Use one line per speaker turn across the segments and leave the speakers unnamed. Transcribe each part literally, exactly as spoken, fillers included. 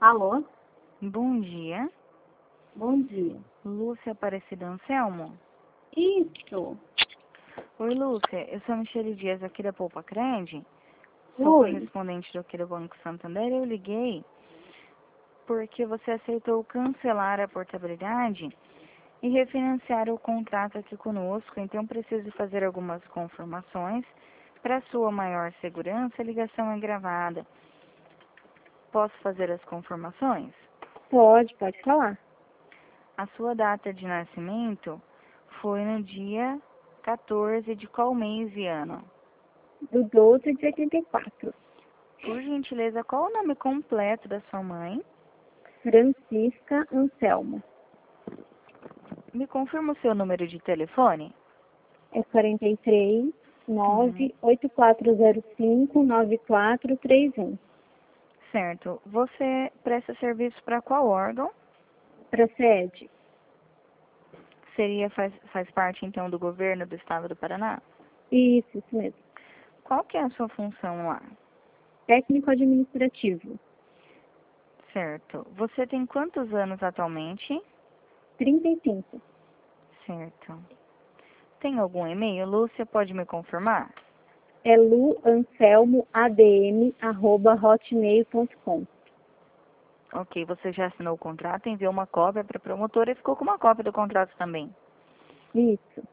Alô?
Bom dia.
Bom dia.
Lúcia Aparecida Anselmo?
Isso.
Oi, Lúcia. Eu sou a Michele Dias aqui da Poupa Cred. Sou
Oi.
correspondente do aqui do Banco Santander. Eu liguei porque você aceitou cancelar a portabilidade e refinanciar o contrato aqui conosco. Então, preciso fazer algumas confirmações. Para sua maior segurança, a ligação é gravada. Posso fazer as confirmações?
Pode, pode falar.
A sua data de nascimento foi no dia quatorze de qual mês e ano?
Do doze de oitenta e quatro.
Por gentileza, qual o nome completo da sua mãe?
Francisca Anselmo.
Me confirma o seu número de telefone?
É quarenta e três,
Uhum.
nove oito quatro zero cinco, nove quatro três um.
Certo. Você presta serviço para qual órgão?
Procede.
Seria, faz, faz parte então do governo do estado do Paraná?
Isso, isso mesmo.
Qual que é a sua função lá?
Técnico administrativo.
Certo. Você tem quantos anos atualmente?
trinta e cinco.
Certo. Tem algum e-mail? Lúcia, pode me confirmar?
É luanselmoadm, arroba hotmail ponto com.
Ok, você já assinou o contrato, enviou uma cópia para a promotora e ficou com uma cópia do contrato também.
Isso.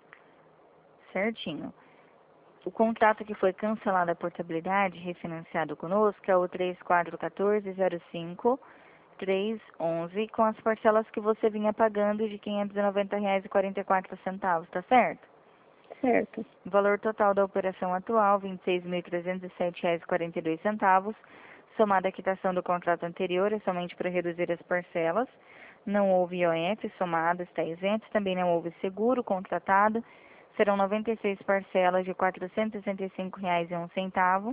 Certinho. O contrato que foi cancelado a portabilidade, refinanciado conosco, é o três quatro um quatro zero cinco três onze, com as parcelas que você vinha pagando de quinhentos e noventa reais e quarenta e quatro centavos, tá certo?
Certo.
O valor total da operação atual, vinte e seis mil trezentos e sete reais e quarenta e dois centavos, somada à quitação do contrato anterior, é somente para reduzir as parcelas. Não houve I O F somado, está isento, também não houve seguro contratado. Serão noventa e seis parcelas de quatrocentos e sessenta e cinco reais e um centavo,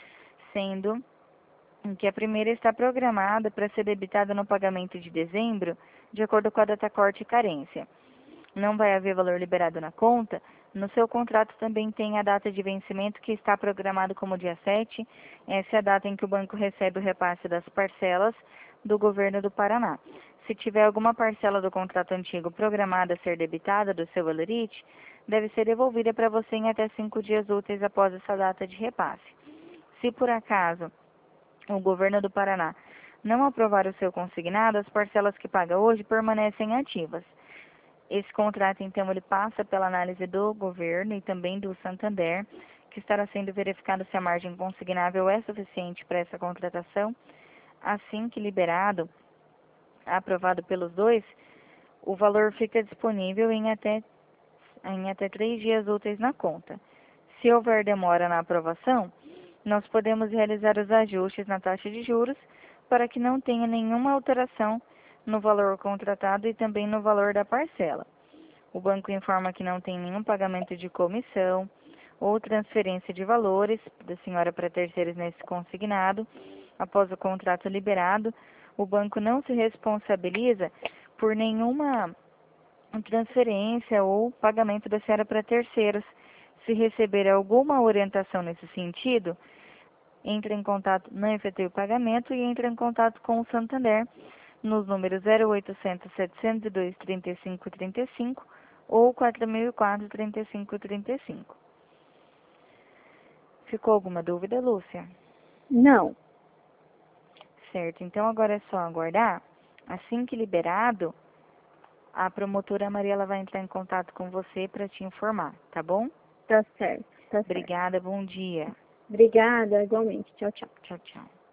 sendo que a primeira está programada para ser debitada no pagamento de dezembro, de acordo com a data corte e carência. Não vai haver valor liberado na conta. No seu contrato também tem a data de vencimento, que está programado como dia sete. Essa é a data em que o banco recebe o repasse das parcelas do governo do Paraná. Se tiver alguma parcela do contrato antigo programada a ser debitada do seu valorite, deve ser devolvida para você em até cinco dias úteis após essa data de repasse. Se por acaso o governo do Paraná não aprovar o seu consignado, as parcelas que paga hoje permanecem ativas. Esse contrato, então, ele passa pela análise do governo e também do Santander, que estará sendo verificado se a margem consignável é suficiente para essa contratação. Assim que liberado, aprovado pelos dois, o valor fica disponível em até, em até três dias úteis na conta. Se houver demora na aprovação, nós podemos realizar os ajustes na taxa de juros para que não tenha nenhuma alteração no valor contratado e também no valor da parcela. O banco informa que não tem nenhum pagamento de comissão ou transferência de valores da senhora para terceiros nesse consignado. Após o contrato liberado, o banco não se responsabiliza por nenhuma transferência ou pagamento da senhora para terceiros. Se receber alguma orientação nesse sentido, entre em contato, não efetue o pagamento e entre em contato com o Santander nos números zero oitocentos, setecentos e dois, trinta e cinco, trinta e cinco ou quatro mil e quatro, trinta e cinco, trinta e cinco. Ficou alguma dúvida, Lúcia?
Não.
Certo, então agora é só aguardar. Assim que liberado, a promotora Mariela vai entrar em contato com você para te informar, tá bom?
Tá certo. Tá certo.
Obrigada, bom dia.
Obrigada, igualmente. Tchau, tchau.
Tchau, tchau.